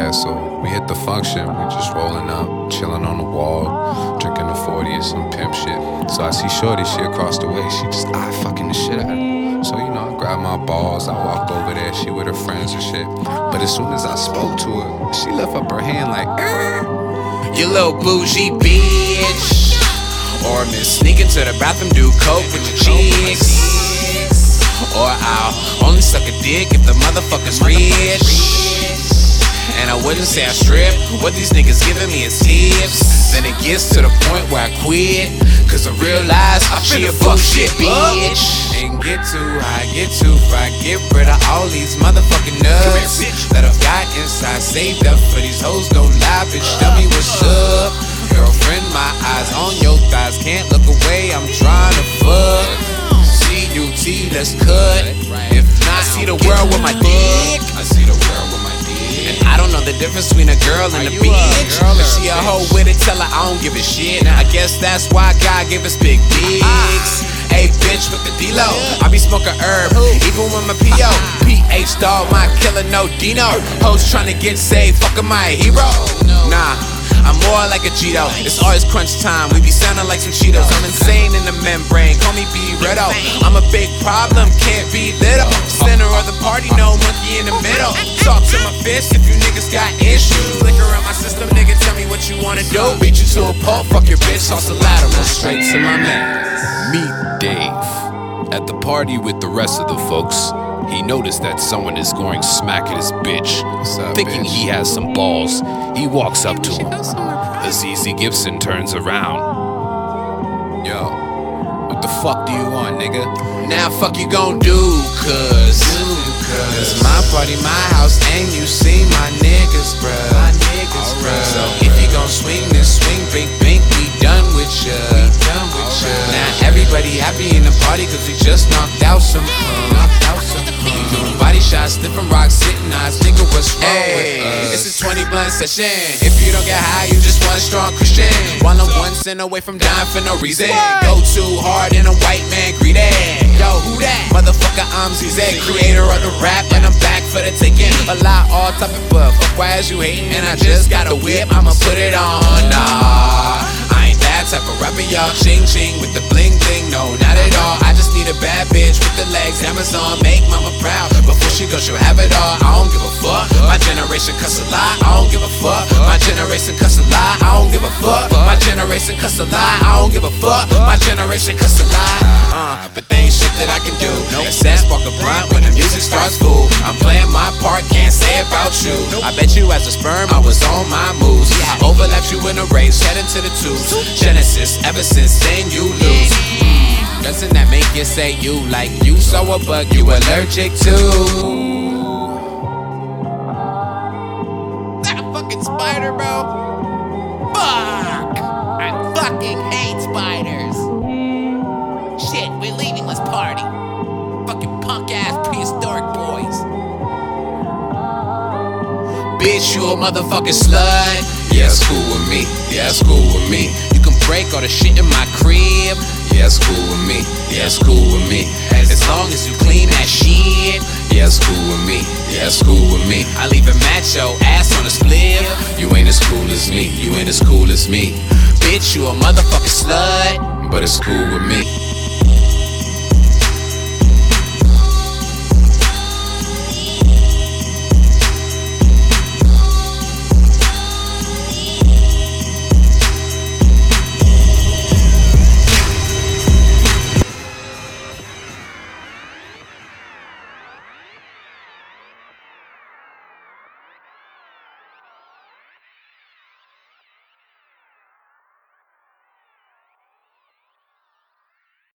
Yeah, so we hit the function, we just rolling up, chilling on the wall, drinking the 40 or some pimp shit. So I see Shorty, she across the way, she just fucking the shit out of me. So you know, I grab my balls, I walk over there, she with her friends and shit. But as soon as I spoke to her, she lift up her hand like, you little bougie bitch. Or miss sneaking to the bathroom, do coke with your chicks. Or I'll only suck a dick if the motherfucker's rich. And I wouldn't say I strip, what these niggas giving me is tips. Then it gets to the point where I quit, cause I realize she a bullshit bitch. And get too high, get too fried, get rid of all these motherfucking nuts that I've got inside, saved up for these hoes, don't lie, bitch, tell me what's up. Girlfriend, my eyes on your thighs, can't look away, I'm trying to fuck. CUT, let's cut. If not, see the world with my dick. I see the world with my dick. And I don't know the difference between a girl and a bitch. If she a hoe with it, tell her I don't give a shit. I guess that's why God gave us big dicks. Hey bitch with the D-Lo, I be smoking herb, even with my P.O. PH dog, my killer, no Dino. Hoes tryna get saved, fucking my hero. Nah, I'm more like a Cheeto. It's always crunch time, we be sounding like some Cheetos. I'm insane in the membrane, call me B-Redo. I'm a big problem, can't be little. Center of the party, no monkey in the middle. Talk to my fist if you niggas got issues. Liquor in my system, nigga, tell me what you wanna do. Beat you to a pulp, fuck your bitch, toss a lateral straight to my man. Meet Dave. At the party with the rest of the folks, he noticed that someone is going smack at his bitch. up, Thinking bitch? he has some balls, he walks up to him. Azizi Gibson turns around. yo, what the fuck do you want, nigga? Now fuck you gon' do, cause my party, my house, and you see my niggas, bruh. So if you gon' swing, then swing, bink, bink, we done with ya. Now everybody happy in the party, cause we just knocked out some doing body shots, different rocks, sitting eyes, nigga, what's wrong with us? It's a 20 blunt session. If you don't get high, you just one strong Christian. While I'm 1 cent away from dying for no reason. Go too hard and a white man greedy. Yo, who that? Motherfucker, I'm ZZ, creator of the rap, and I'm back for the taking. A lot all topic, but fuck why is you hating? And I just got a whip, I'ma put it on. Nah, I ain't that type of rapper, y'all. Ching ching with the bling bling, no, not at all. I just need a bad bitch with the legs. Amazon, make mama proud. Before she goes, she'll have it all. I don't give a fuck. My generation cuss a lot. I don't give a fuck. My generation cuss a lot. I don't give a fuck. My generation cuss a lot. I don't give a fuck. My generation cuss a lot. But they ain't shit that I can do. Except spark a blunt when the music starts full. I'm playing my part, can't say about you. I bet you as a sperm, I was on my moves. I overlapped you in a race, heading to the twos. Genesis, ever since then you lose. Doesn't that make you say you like you saw a bug you allergic to? That fucking spider, bro. Fuck! I fucking hate spiders. Shit, we're leaving, let's party. Fucking punk ass prehistoric boys. Bitch, you a motherfucking slut. Yeah, it's cool with me. Yeah, it's cool with me. You can break all the shit in my crib. Yeah, it's cool with me. Yeah, it's cool with me. As long as you clean that shit. Yeah, it's cool with me. Yeah, it's cool with me. I leave a macho ass on a split. You ain't as cool as me. You ain't as cool as me. Bitch, you a motherfucking slut. But it's cool with me.